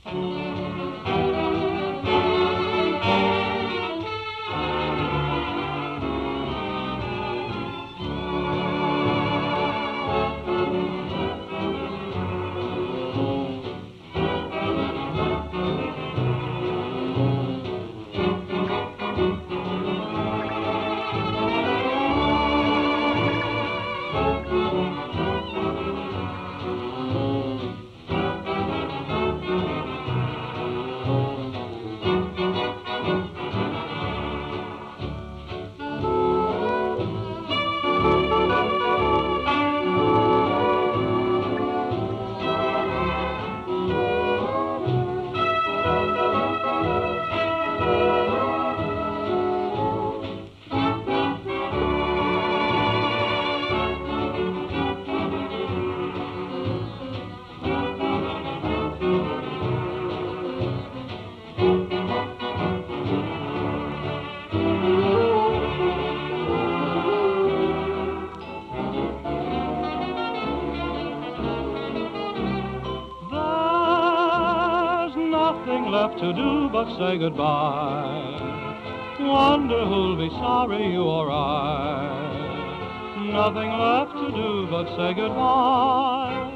Nothing left to do but say goodbye. Wonder who'll be sorry, you or I. Nothing left to do but say goodbye.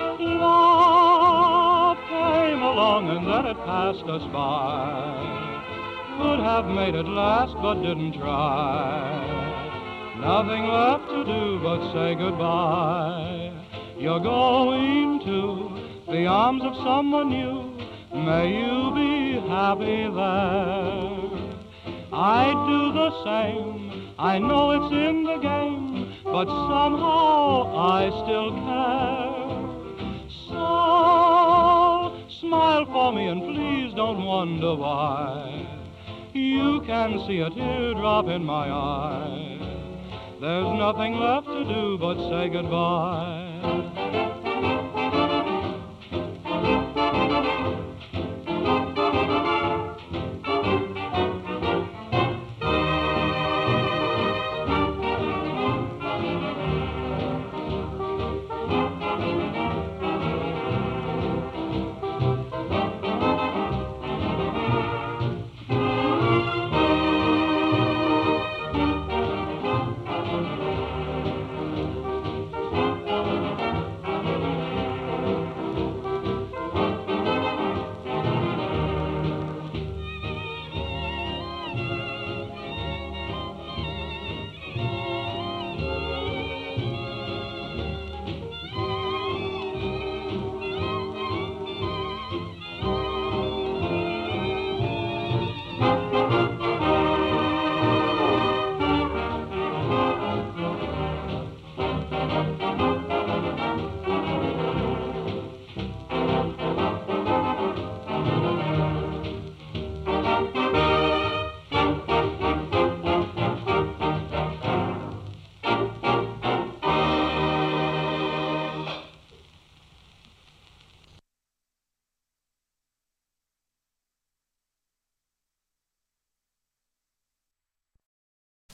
Love came along and then it passed us by. Could have made it last but didn't try. Nothing left to do but say goodbye. You're going to the arms of someone new. May you be happy there. I'd do the same. I know it's in the game, but somehow I still care. So smile for me and please don't wonder why. You can see a teardrop in my eye. There's nothing left to do but say goodbye.